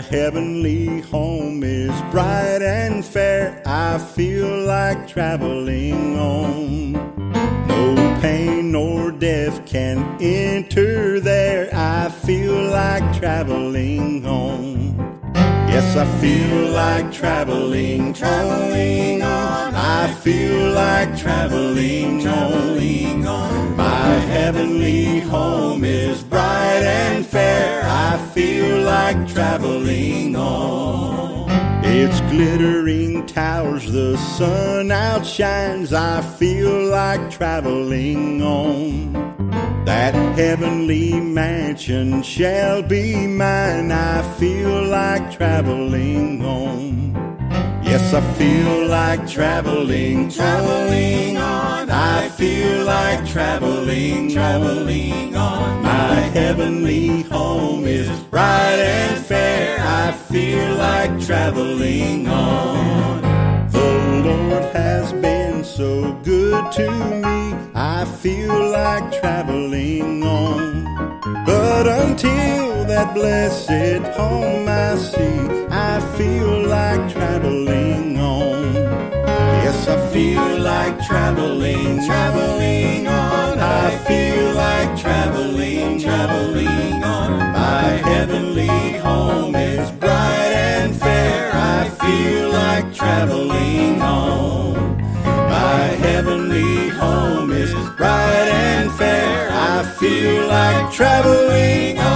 My heavenly home is bright and fair. I feel like traveling on. No pain nor death can enter there. I feel like traveling on. Yes, I feel like traveling on. I feel like traveling on. My heavenly home is bright and fair. I feel like traveling on. Its glittering towers the sun outshines. I feel like traveling on. That heavenly mansion shall be mine. I feel like traveling on. Yes, I feel like traveling on. I feel like traveling on. My heavenly home is bright and fair. I feel like traveling on. The Lord has been so good to me. I feel like traveling on. But until that blessed home I see, I feel like traveling on. Yes, I feel like traveling on. I feel like traveling on. My heavenly home is bright and fair. I feel like traveling on. My heavenly home is bright and fair. I feel like traveling on.